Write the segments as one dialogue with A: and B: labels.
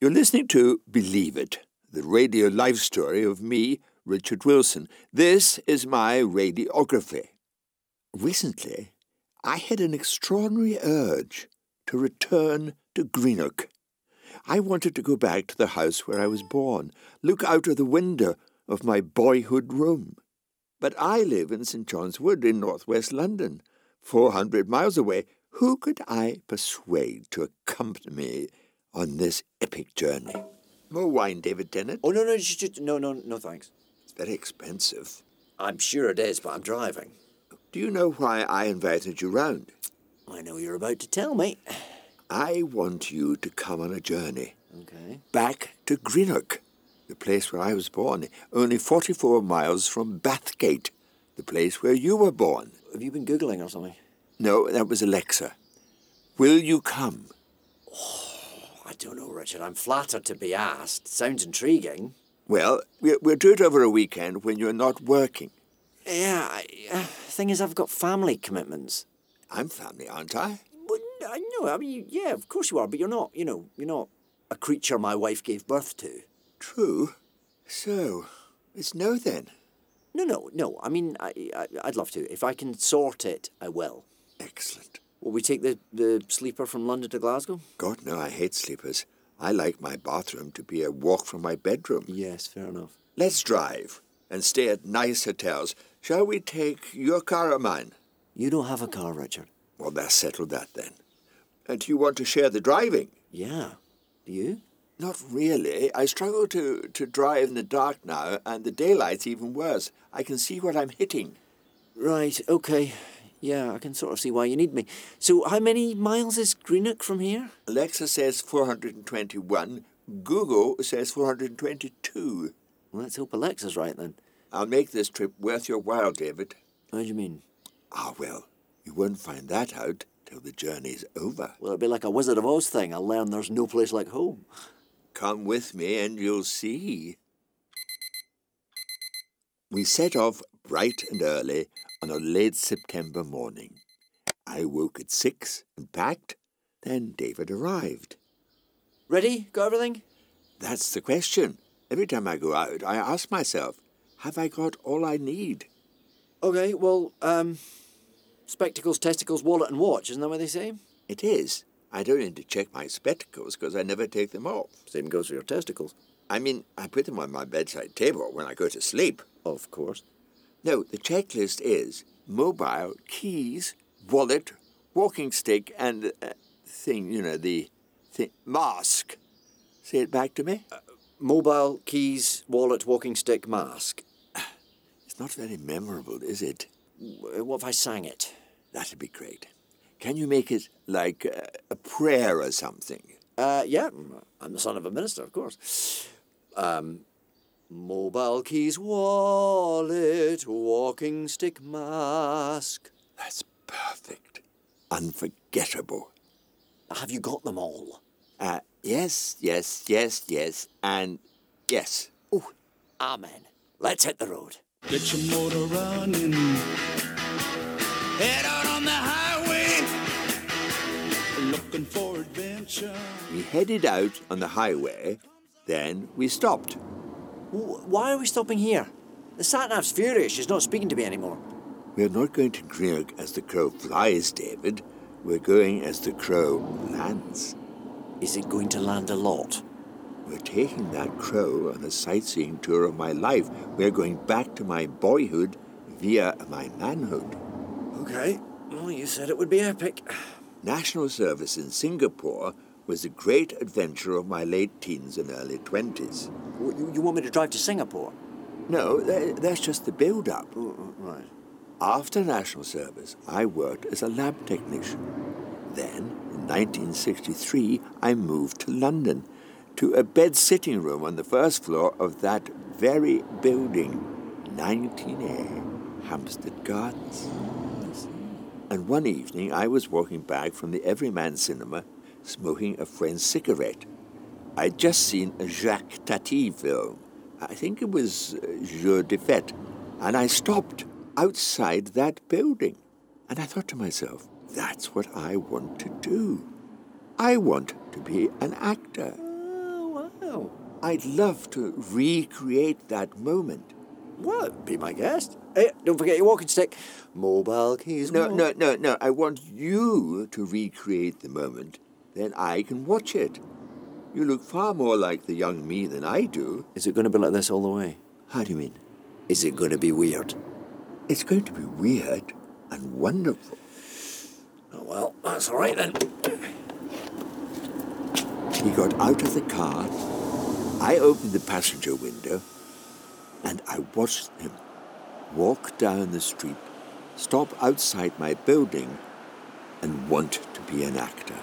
A: You're listening to Believe It, the radio life story of me, Richard Wilson. This is my radiography. Recently, I had an extraordinary urge to return to Greenock. I wanted to go back to the house where I was born, look out of the window of my boyhood room. But I live in St. John's Wood in northwest London, 400 miles away. Who could I persuade to accompany me on this epic journey? More wine, David Tennant?
B: Oh, no, no, thanks.
A: It's very expensive.
B: I'm sure it is, but I'm driving.
A: Do you know why I invited you round?
B: I know you're about to tell me.
A: I want you to come on a journey.
B: Okay.
A: Back to Greenock, the place where I was born, only 44 miles from Bathgate, the place where you were born.
B: Have you been Googling or something?
A: No, that was Alexa. Will you come?
B: I don't know, Richard. I'm flattered to be asked. Sounds intriguing.
A: Well, we'll do it over a weekend when you're not working.
B: Yeah, thing is, I've got family commitments.
A: I'm family, aren't I?
B: Well, I know. I mean, yeah, of course you are, but you're not, you're not a creature my wife gave birth to.
A: True. So, it's no then.
B: No. I mean, I'd love to. If I can sort it, I will.
A: Excellent.
B: Will we take the sleeper from London to Glasgow?
A: God, no, I hate sleepers. I like my bathroom to be a walk from my bedroom.
B: Yes, fair enough.
A: Let's drive and stay at nice hotels. Shall we take your car or mine?
B: You don't have a car, Richard.
A: Well, let's settle that then. And do you want to share the driving?
B: Yeah. Do you?
A: Not really. I struggle to drive in the dark now, and the daylight's even worse. I can see what I'm hitting.
B: Right, okay. Yeah, I can sort of see why you need me. So how many miles is Greenock from here?
A: Alexa says 421. Google says 422.
B: Well, let's hope Alexa's right then.
A: I'll make this trip worth your while, David.
B: How do you mean?
A: Well, you won't find that out till the journey's over.
B: Well, it'll be like a Wizard of Oz thing. I'll learn there's no place like home.
A: Come with me and you'll see. We set off bright and early on a late September morning. I woke at 6 and packed. Then David arrived.
B: Ready? Got everything?
A: That's the question. Every time I go out, I ask myself, have I got all I need?
B: Okay, well, spectacles, testicles, wallet and watch, isn't that what they say?
A: It is. I don't need to check my spectacles because I never take them off.
B: Same goes for your testicles.
A: I mean, I put them on my bedside table when I go to sleep.
B: Of course.
A: No, the checklist is mobile, keys, wallet, walking stick, and mask. Say it back to me.
B: Mobile, keys, wallet, walking stick, mask.
A: It's not very memorable, is it?
B: What if I sang it?
A: That'd be great. Can you make it like a prayer or something?
B: Yeah, I'm the son of a minister, of course. Mobile, keys, wallet, walking stick, mask.
A: That's perfect. Unforgettable.
B: Have you got them all?
A: Yes, and yes.
B: Oh, amen. Let's hit the road.
C: Get your motor running. Head out on the highway. Looking for adventure.
A: We headed out on the highway, then we stopped.
B: Why are we stopping here? The sat-nav's furious. She's not speaking to me anymore.
A: We're not going to Greenock as the crow flies, David. We're going as the crow lands.
B: Is it going to land a lot?
A: We're taking that crow on a sightseeing tour of my life. We're going back to my boyhood via my manhood.
B: Okay. Well, you said it would be epic.
A: National service in Singapore was a great adventure of my late teens and early 20s.
B: You want me to drive to Singapore?
A: No, that's just the build-up.
B: Right.
A: After national service, I worked as a lab technician. Then, in 1963, I moved to London, to a bed-sitting room on the first floor of that very building, 19A, Hampstead Gardens. And one evening, I was walking back from the Everyman Cinema, smoking a French cigarette. I'd just seen a Jacques Tati film. I think it was Jour de Fête. And I stopped outside that building. And I thought to myself, that's what I want to do. I want to be an actor.
B: Oh, Oh.
A: I'd love to recreate that moment.
B: Well, be my guest. Hey, don't forget your walking stick. Mobile keys.
A: No. I want you to recreate the moment. Then I can watch it. You look far more like the young me than I do.
B: Is it going to be like this all the way?
A: How do you mean?
B: Is it going to be weird?
A: It's going to be weird and wonderful.
B: Oh, well, that's all right then.
A: He got out of the car. I opened the passenger window and I watched him walk down the street, stop outside my building and want to be an actor.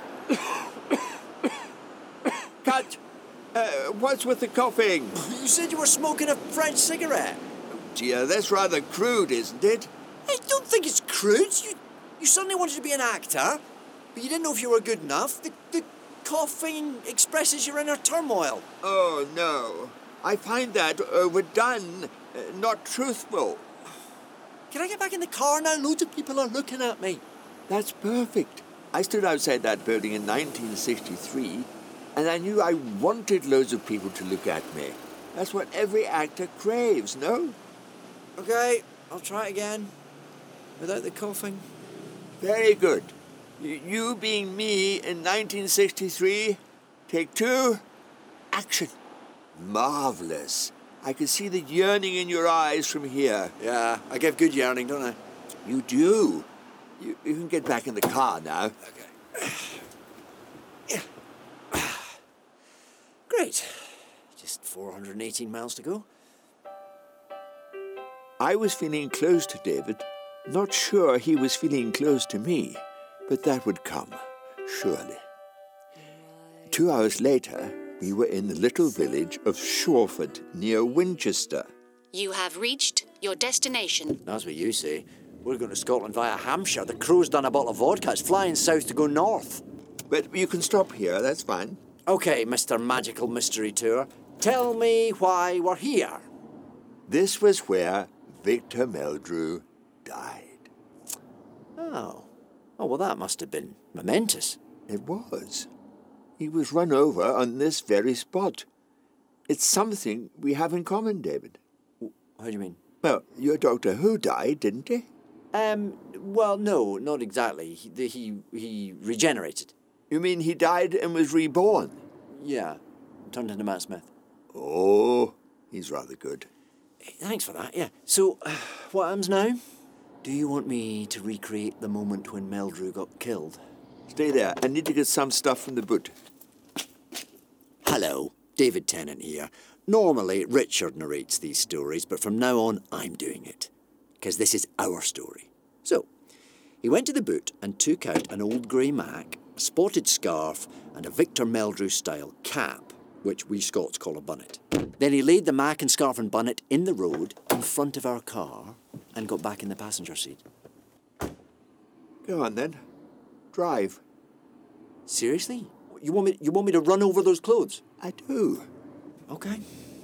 A: Cut! What's with the coughing?
B: You said you were smoking a French cigarette.
A: Dear, that's rather crude, isn't it?
B: I don't think it's crude. You suddenly wanted to be an actor, but you didn't know if you were good enough. The coughing expresses your inner turmoil.
A: Oh, no. I find that overdone, not truthful.
B: Can I get back in the car now? Loads of people are looking at me.
A: That's perfect. I stood outside that building in 1963, and I knew I wanted loads of people to look at me. That's what every actor craves, no?
B: Okay, I'll try it again. Without the coughing.
A: Very good. You being me in 1963. Take two. Action. Marvellous. I can see the yearning in your eyes from here.
B: Yeah, I give good yearning, don't I?
A: You do. You can get back in the car now.
B: Okay. Yeah. Great. Just 418 miles to go.
A: I was feeling close to David, not sure he was feeling close to me, but that would come, surely. 2 hours later, we were in the little village of Shawford, near Winchester.
D: You have reached your destination.
B: That's what you say. We're going to Scotland via Hampshire. The crew's done a bottle of vodka. It's flying south to go north.
A: But you can stop here, that's fine.
B: Okay, Mr. Magical Mystery Tour. Tell me why we're here.
A: This was where Victor Meldrew died.
B: Oh, well, that must have been momentous.
A: It was. He was run over on this very spot. It's something we have in common, David.
B: How do you mean?
A: Well, your Doctor Who died, didn't he?
B: Well, no, not exactly. He regenerated.
A: You mean he died and was reborn?
B: Yeah, turned into Matt Smith.
A: Oh, he's rather good.
B: Thanks for that, yeah. So, what happens now? Do you want me to recreate the moment when Meldrew got killed?
A: Stay there. I need to get some stuff from the boot.
B: Hello, David Tennant here. Normally, Richard narrates these stories, but from now on, I'm doing it. Because this is our story. So, he went to the boot and took out an old grey Mac, a spotted scarf, and a Victor Meldrew-style cap, which we Scots call a bunnet. Then he laid the Mac and scarf and bunnet in the road in front of our car and got back in the passenger seat.
A: Go on, then. Drive.
B: Seriously? You want me to run over those clothes?
A: I do.
B: Okay.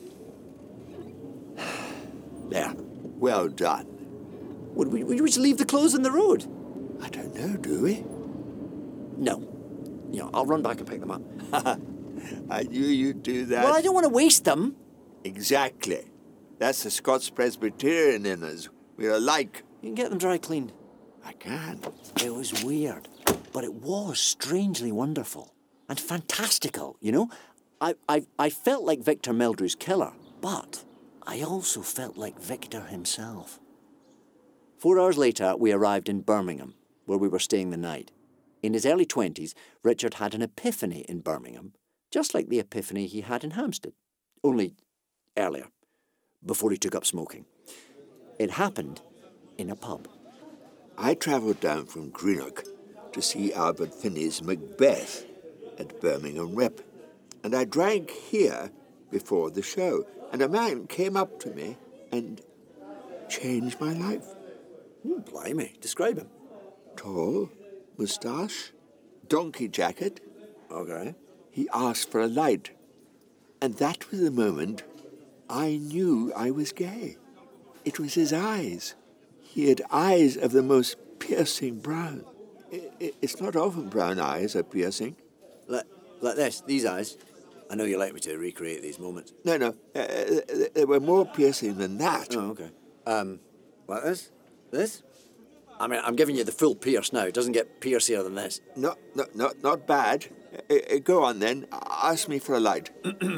B: There.
A: Well done.
B: Would we just leave the clothes in the road?
A: I don't know, do we?
B: No. Yeah, I'll run back and pick them up.
A: I knew you'd do that.
B: Well, I don't want to waste them.
A: Exactly. That's the Scots Presbyterian in us. We're alike.
B: You can get them dry cleaned.
A: I can.
B: It was weird, but it was strangely wonderful and fantastical, you know? I felt like Victor Meldrew's killer, but I also felt like Victor himself. 4 hours later, we arrived in Birmingham, where we were staying the night. In his early 20s, Richard had an epiphany in Birmingham, just like the epiphany he had in Hampstead, only earlier, before he took up smoking. It happened in a pub.
A: I travelled down from Greenock to see Albert Finney's Macbeth at Birmingham Rep, and I drank here before the show, and a man came up to me and changed my life.
B: Blimey, describe him.
A: Tall, moustache, donkey jacket.
B: Okay.
A: He asked for a light, and that was the moment I knew I was gay. It was his eyes. He had eyes of the most piercing brown. It's not often brown eyes are piercing.
B: Like this, these eyes. I know you like me to recreate these moments.
A: No. They were more piercing than that.
B: Oh, okay. Like this? This? I mean, I'm giving you the full pierce now. It doesn't get piercier than this.
A: Not bad. Go on then. Ask me for a light.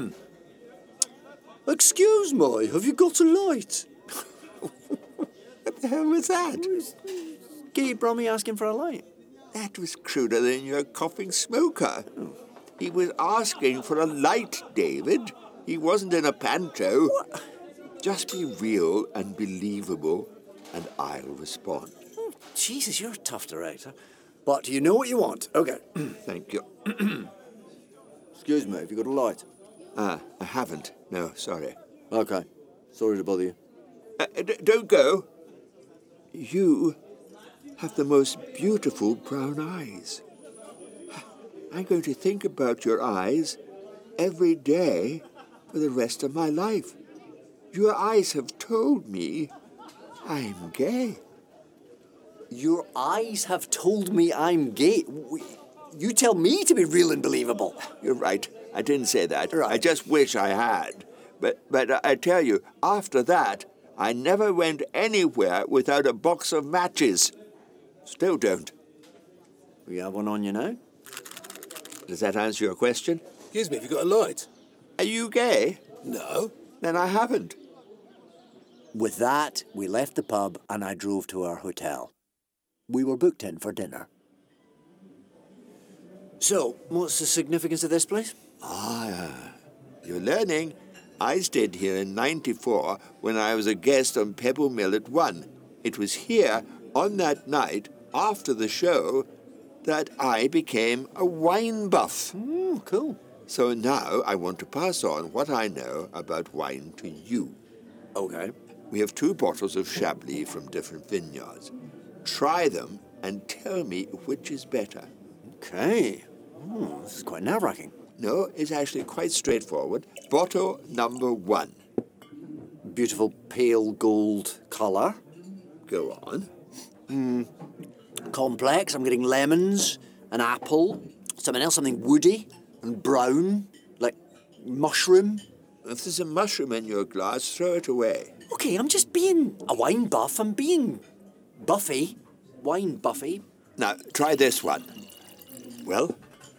B: Excuse me, have you got a light?
A: What the hell was that?
B: Gay Brummy asking for a light.
A: That was cruder than your coughing smoker. He was asking for a light, David. He wasn't in a panto.
B: What?
A: Just be real and believable, and I'll respond.
B: Oh, Jesus, you're a tough director. But you know what you want. Okay.
A: Thank you.
B: Excuse me, have you got a light?
A: I haven't. No, sorry.
B: Okay. Sorry to bother you.
A: Don't go. You have the most beautiful brown eyes. I'm going to think about your eyes every day for the rest of my life. Your eyes have told me I'm gay.
B: Your eyes have told me I'm gay. You tell me to be real and believable.
A: You're right. I didn't say that.
B: Right.
A: I just wish I had. But I tell you, after that, I never went anywhere without a box of matches. Still don't.
B: We have one on you now?
A: Does that answer your question?
E: Excuse me, have you got a light?
A: Are you gay?
E: No.
A: Then I haven't.
B: With that, we left the pub and I drove to our hotel. We were booked in for dinner. So, what's the significance of this place?
A: You're learning. I stayed here in '94 when I was a guest on Pebble Mill at 1. It was here, on that night, after the show, that I became a wine buff.
B: Cool.
A: So now I want to pass on what I know about wine to you.
B: Okay.
A: We have 2 bottles of Chablis from different vineyards. Try them and tell me which is better.
B: Okay. This is quite nerve-wracking.
A: No, it's actually quite straightforward. Bottle number 1.
B: Beautiful pale gold colour.
A: Go on.
B: Complex. I'm getting lemons, an apple, something else, something woody and brown, like mushroom.
A: If there's a mushroom in your glass, throw it away.
B: Okay, I'm just being a wine buff. I'm being Buffy. Wine Buffy.
A: Now, try this one. Well,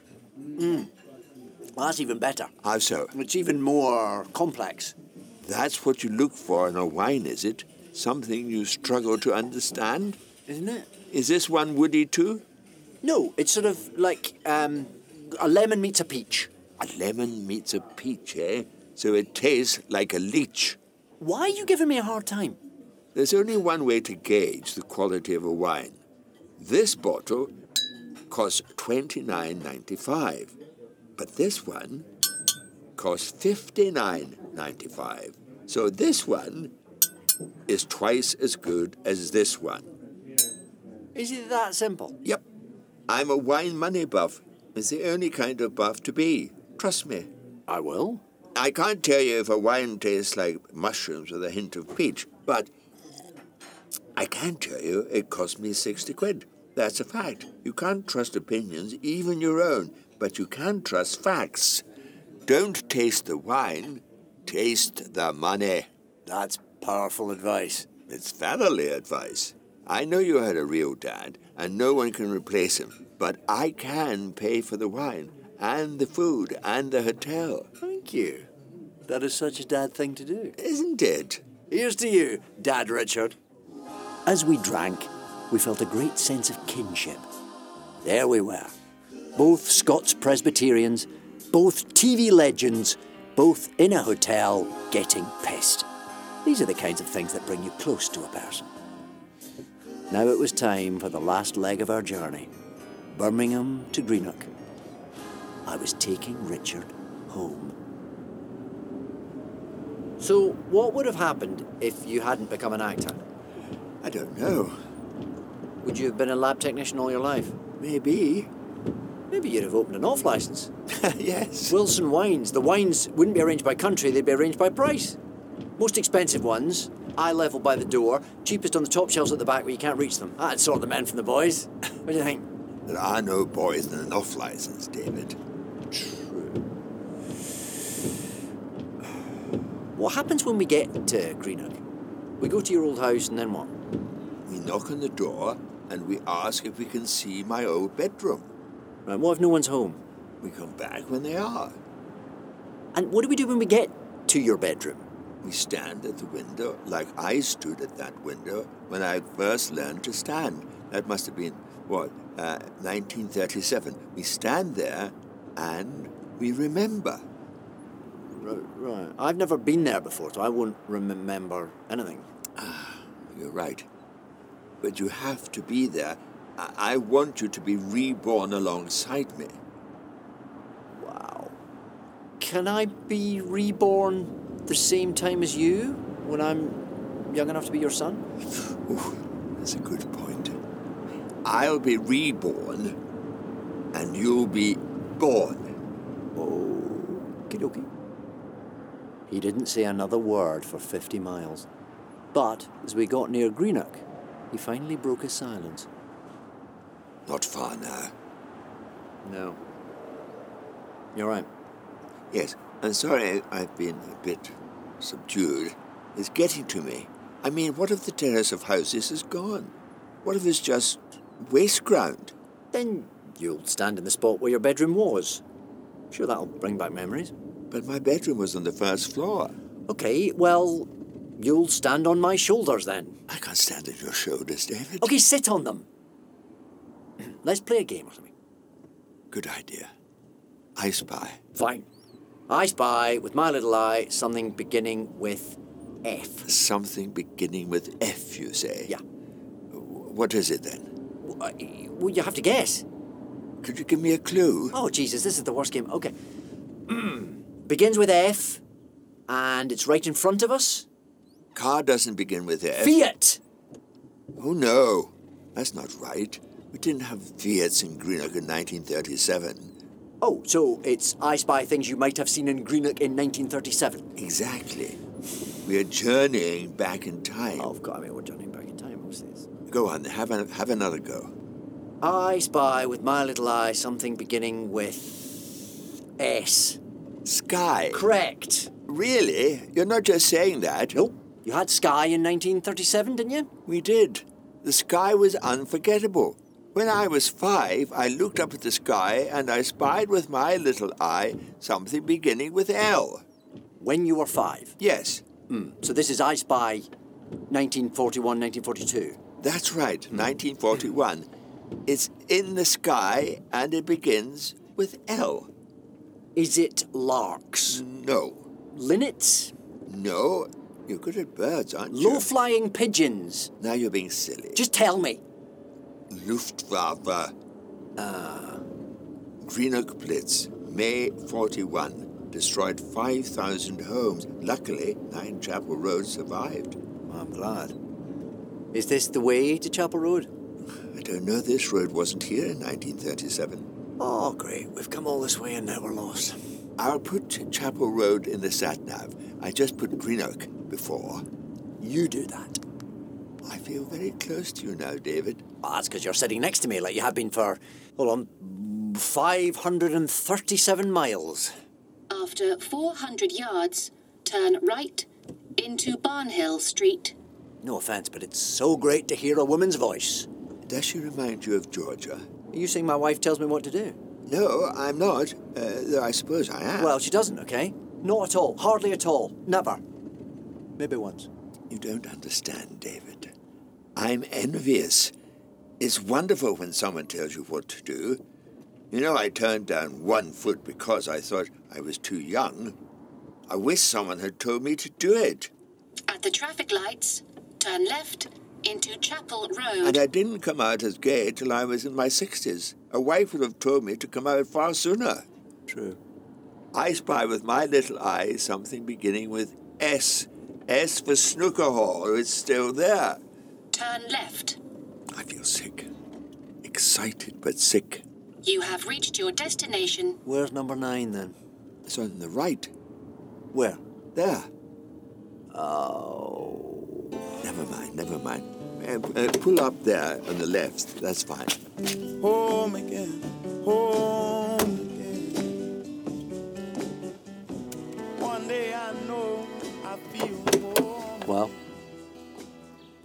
B: Well, that's even better.
A: how so?
B: It's even more complex.
A: That's what you look for in a wine, is it? Something you struggle to understand?
B: Isn't it?
A: Is this one woody too?
B: No, it's sort of like a lemon meets a peach.
A: A lemon meets a peach, eh? So it tastes like a leech.
B: Why are you giving me a hard time?
A: There's only one way to gauge the quality of a wine. This bottle costs $29.95, but this one costs $59.95. So this one is twice as good as this one.
B: Is it that simple?
A: Yep, I'm a wine money buff. It's the only kind of buff to be. Trust me.
B: I will.
A: I can't tell you if a wine tastes like mushrooms with a hint of peach, but I can tell you it cost me 60 quid. That's a fact. You can't trust opinions, even your own, but you can trust facts. Don't taste the wine, taste the money.
B: That's powerful advice.
A: It's family advice. I know you had a real dad, and no one can replace him, but I can pay for the wine, and the food, and the hotel.
B: Thank you. That is such a dad thing to do.
A: Isn't it?
B: Here's to you, Dad Richard. As we drank, we felt a great sense of kinship. There we were. Both Scots Presbyterians, both TV legends, both in a hotel getting pissed. These are the kinds of things that bring you close to a person. Now it was time for the last leg of our journey. Birmingham to Greenock. I was taking Richard home. So, what would have happened if you hadn't become an actor?
A: I don't know.
B: Would you have been a lab technician all your life?
A: Maybe.
B: Maybe you'd have opened an off licence.
A: Yes.
B: Wilson Wines. The wines wouldn't be arranged by country, they'd be arranged by price. Most expensive ones, eye level by the door, cheapest on the top shelves at the back where you can't reach them. That'd sort the men from the boys. What do you think?
A: There are no boys in an off license, David.
B: True. What happens when we get to Greenock? We go to your old house and then what?
A: We knock on the door and we ask if we can see my old bedroom.
B: Right, what if no one's home?
A: We come back when they are.
B: And what do we do when we get to your bedroom?
A: We stand at the window like I stood at that window when I first learned to stand. That must have been, 1937. We stand there and we remember.
B: Right. I've never been there before, so I won't remember anything.
A: You're right. But you have to be there. I want you to be reborn alongside me.
B: Wow. Can I be reborn the same time as you when I'm young enough to be your son?
A: Ooh, that's a good point. I'll be reborn and you'll be born.
B: Okie dokie. He didn't say another word for 50 miles. But as we got near Greenock, he finally broke his silence.
A: Not far now.
B: No. You're right.
A: Yes, I'm sorry I've been a bit subdued. It's getting to me. I mean, what if the terrace of houses is gone? What if it's just waste ground?
B: Then you'll stand in the spot where your bedroom was. Sure, that'll bring back memories.
A: But my bedroom was on the first floor.
B: Okay, well, you'll stand on my shoulders then.
A: I can't stand on your shoulders, David.
B: Okay, sit on them. Let's play a game or something.
A: Good idea. I Spy.
B: Fine. I spy with my little eye something beginning with F.
A: Something beginning with F, you say?
B: Yeah.
A: What is it then?
B: Well, you have to guess.
A: Could you give me a clue?
B: Oh, Jesus, this is the worst game. Okay. Begins with F, and it's right in front of us.
A: Car doesn't begin with F.
B: Fiat!
A: Oh, no. That's not right. We didn't have Fiats in Greenock in 1937.
B: Oh, so it's I spy things you might have seen in Greenock in 1937.
A: Exactly. We are journeying back in time.
B: Oh, God, I mean, we're journeying back in time. What's this?
A: Go on, have another go.
B: I spy with my little eye something beginning with S.
A: Sky.
B: Correct.
A: Really? You're not just saying that?
B: Nope. You had Sky in 1937, didn't you?
A: We did. The sky was unforgettable. When I was 5, I looked up at the sky and I spied with my little eye something beginning with L.
B: When you were 5?
A: Yes,
B: So this is I Spy 1941, 1942.
A: that's right, 1941. It's in the sky and it begins with L.
B: Is it larks?
A: No.
B: Linnets?
A: No. You're good at birds, aren't you?
B: Low-flying pigeons?
A: Now you're being silly.
B: Just tell me.
A: Luftwaffe. Greenock Blitz, May 41. Destroyed 5,000 homes. Luckily, 9 Chapel Road survived.
B: I'm glad. Is this the way to Chapel Road?
A: I don't know, this road wasn't here in 1937.
B: Oh, great. We've come all this way and now we're lost.
A: I'll put Chapel Road in the sat-nav. I just put Greenock before.
B: You do that.
A: I feel very close to you now, David.
B: Well, that's because you're sitting next to me like you have been for, 537 miles.
D: After 400 yards, turn right into Barnhill Street.
B: No offence, but it's so great to hear a woman's voice.
A: Does she remind you of Georgia?
B: Are you saying my wife tells me what to do?
A: No, I'm not. Though I suppose I am.
B: Well, she doesn't, okay? Not at all. Hardly at all. Never. Maybe once.
A: You don't understand, David. I'm envious. It's wonderful when someone tells you what to do. You know, I turned down 1 foot because I thought I was too young. I wish someone had told me to do it.
D: At the traffic lights, turn left into Chapel Road.
A: And I didn't come out as gay till I was in my 60s. A wife would have told me to come out far sooner.
B: True.
A: I spy with my little eye something beginning with S. S for Snooker Hall. It's still there.
D: Turn left.
A: I feel sick. Excited but sick.
D: You have reached your destination.
B: Where's number 9 then?
A: It's on the right.
B: Where?
A: There.
B: Oh.
A: Never mind. Pull up there on the left. That's fine.
C: Home again, home again. One day I know I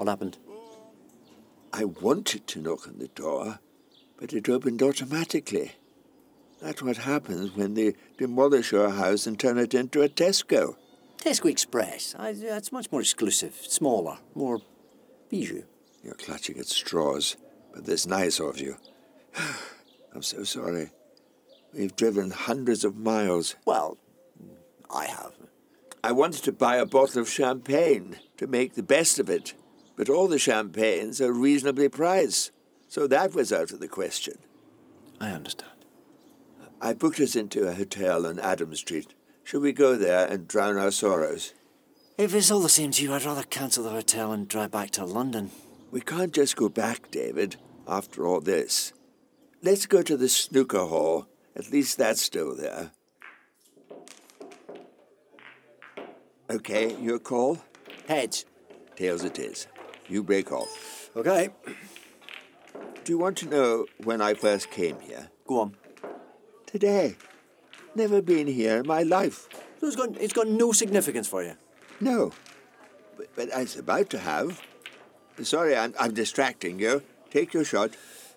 B: What happened?
A: I wanted to knock on the door, but it opened automatically. That's what happens when they demolish your house and turn it into a Tesco.
B: Tesco Express. It's much more exclusive, smaller, more bijou.
A: You're clutching at straws, but that's nice of you. I'm so sorry. We've driven hundreds of miles.
B: Well, I have.
A: I wanted to buy a bottle of champagne to make the best of it, but all the champagnes are reasonably priced, so that was out of the question.
B: I understand.
A: I booked us into a hotel on Adam Street. Shall we go there and drown our sorrows?
B: If it's all the same to you, I'd rather cancel the hotel and drive back to London.
A: We can't just go back, David, after all this. Let's go to the snooker hall. At least that's still there. Okay, your call?
B: Heads.
A: Tails it is. You break off.
B: Okay.
A: Do you want to know when I first came here?
B: Go on.
A: Today. Never been here in my life.
B: So it's got no significance for you?
A: No. But I was about to have. Sorry, I'm distracting you. Take your shot.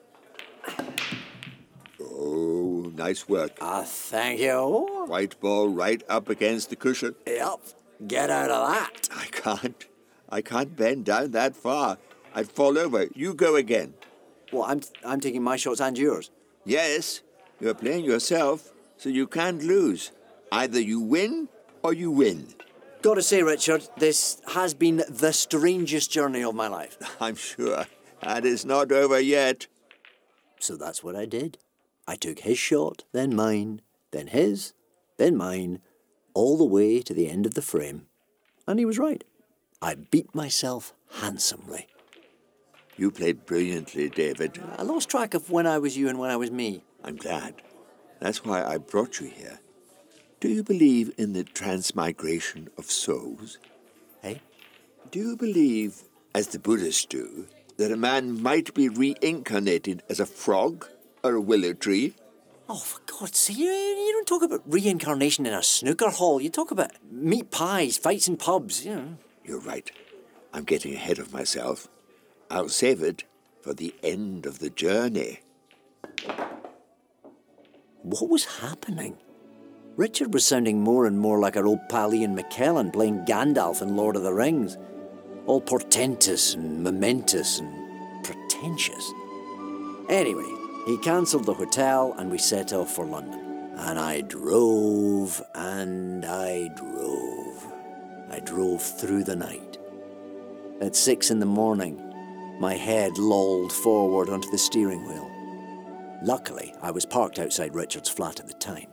A: Oh, nice work.
B: Thank you.
A: White ball right up against the cushion.
B: Yep. Get out of that.
A: I can't bend down that far. I'd fall over. You go again.
B: Well, I'm taking my shots and yours.
A: Yes, you're playing yourself, so you can't lose. Either you win or you win.
B: Gotta say, Richard, this has been the strangest journey of my life.
A: I'm sure. And it's not over yet.
B: So that's what I did. I took his shot, then mine, then his, then mine, all the way to the end of the frame. And he was right. I beat myself handsomely.
A: You played brilliantly, David.
B: I lost track of when I was you and when I was me.
A: I'm glad. That's why I brought you here. Do you believe in the transmigration of souls?
B: Hey?
A: Do you believe, as the Buddhists do, that a man might be reincarnated as a frog or a willow tree?
B: Oh, for God's sake, you don't talk about reincarnation in a snooker hall. You talk about meat pies, fights in pubs, you know.
A: You're right. I'm getting ahead of myself. I'll save it for the end of the journey.
B: What was happening? Richard was sounding more and more like our old pal Ian McKellen playing Gandalf in Lord of the Rings. All portentous and momentous and pretentious. Anyway, he cancelled the hotel and we set off for London. And I drove and I drove. I drove through the night. At 6 a.m, my head lolled forward onto the steering wheel. Luckily, I was parked outside Richard's flat at the time.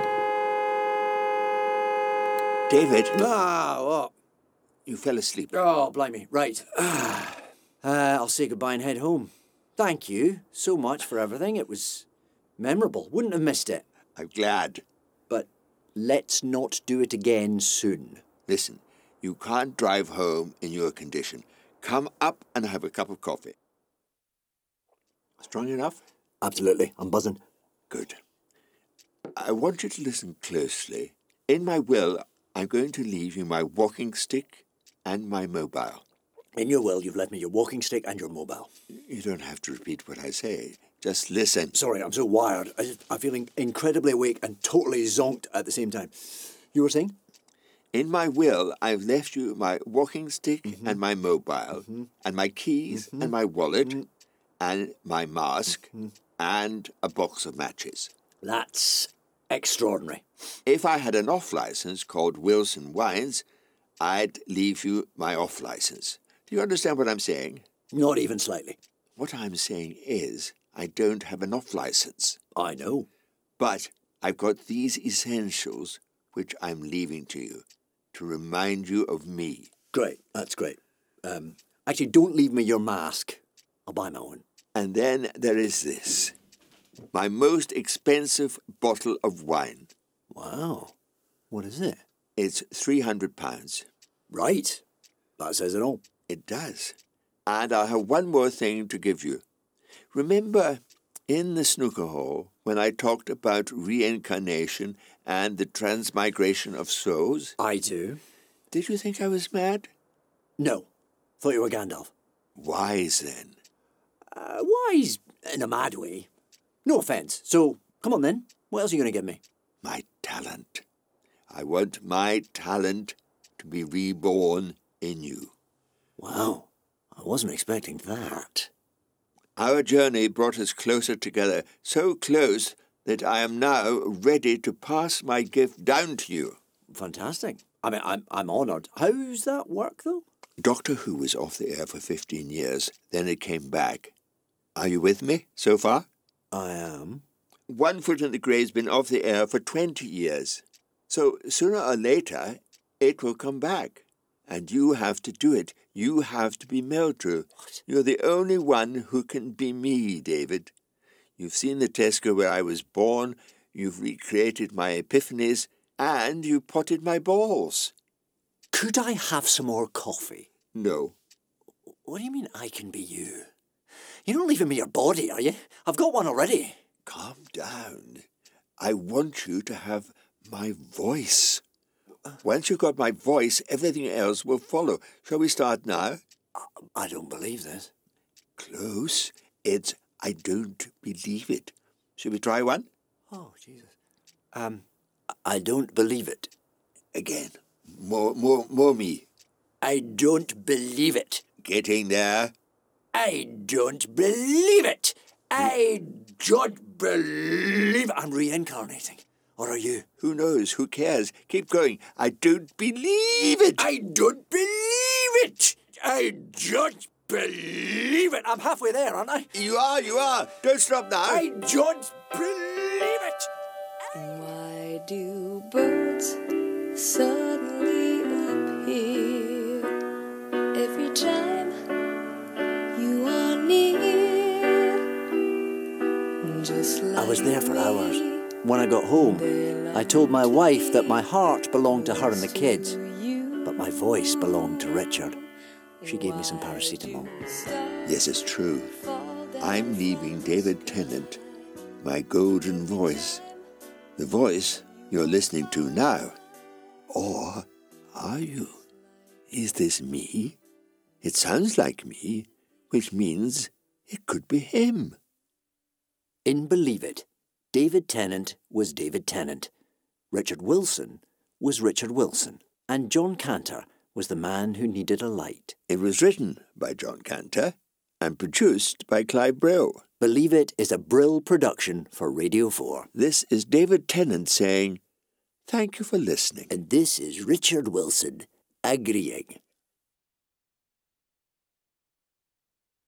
A: David,
B: What?
A: you fell asleep.
B: Oh, blimey. Right. I'll say goodbye and head home. Thank you so much for everything. It was memorable. Wouldn't have missed it.
A: I'm glad.
B: But let's not do it again soon.
A: Listen, you can't drive home in your condition. Come up and have a cup of coffee. Strong enough?
B: Absolutely. I'm buzzing.
A: Good. I want you to listen closely. In my will, I'm going to leave you my walking stick and my mobile.
B: In your will, you've left me your walking stick and your mobile.
A: You don't have to repeat what I say. Just listen.
B: Sorry, I'm so wired. I'm feeling incredibly awake and totally zonked at the same time. You were saying?
A: In my will, I've left you my walking stick and my mobile, and my keys and my wallet, and my mask, and a box of matches.
B: That's extraordinary.
A: If I had an off-licence called Wilson Wines, I'd leave you my off-licence. Do you understand what I'm saying?
B: Not even slightly.
A: What I'm saying is, I don't have an off-licence.
B: I know.
A: But I've got these essentials, which I'm leaving to you, to remind you of me.
B: Great. That's great. Actually, don't leave me your mask. I'll buy my own.
A: And then there is this. My most expensive bottle of wine.
B: Wow. What is it?
A: It's £300.
B: Right. That says it all.
A: It does. And I have one more thing to give you. Remember, in the snooker hall, when I talked about reincarnation and the transmigration of souls?
B: I do.
A: Did you think I was mad?
B: No. Thought you were Gandalf.
A: Wise, then.
B: Wise in a mad way. No offence. So, come on then. What else are you going to give me?
A: My talent. I want my talent to be reborn in you.
B: Wow, I wasn't expecting that.
A: Our journey brought us closer together, so close that I am now ready to pass my gift down to you.
B: Fantastic. I mean, I'm honoured. How's that work, though?
A: Doctor Who was off the air for 15 years, then it came back. Are you with me so far?
B: I am.
A: One Foot in the Grave's been off the air for 20 years. So sooner or later, it will come back. And you have to do it. You have to be Meldrew. You're the only one who can be me, David. You've seen the Tesco where I was born, you've recreated my epiphanies, and you potted my balls.
B: Could I have some more coffee?
A: No.
B: What do you mean I can be you? You're not leaving me your body, are you? I've got one already.
A: Calm down. I want you to have my voice. Once you've got my voice, everything else will follow. Shall we start now?
B: I don't believe this.
A: Close. It's I don't believe it. Shall we try one?
B: Oh, Jesus. I don't believe it.
A: Again. More me.
B: I don't believe it.
A: Getting there.
B: I don't believe it. I don't believe it. I'm reincarnating. Or are you?
A: Who knows? Who cares? Keep going. I don't believe it.
B: I don't believe it. I don't believe it. I'm halfway there, aren't I?
A: You are. Don't stop now.
B: I don't believe it.
E: Why do birds suddenly appear every time you are near? Just like
B: I was there for hours. When I got home, I told my wife that my heart belonged to her and the kids, but my voice belonged to Richard. She gave me some paracetamol.
A: Yes, it's true. I'm leaving David Tennant, my golden voice. The voice you're listening to now. Or are you? Is this me? It sounds like me, which means it could be him.
B: In Believe It, David Tennant was David Tennant, Richard Wilson was Richard Wilson, and John Cantor was the man who needed a light.
A: It was written by John Cantor and produced by Clive Brill.
B: Believe It is a Brill production for Radio 4.
A: This is David Tennant saying, thank you for listening.
B: And this is Richard Wilson agreeing.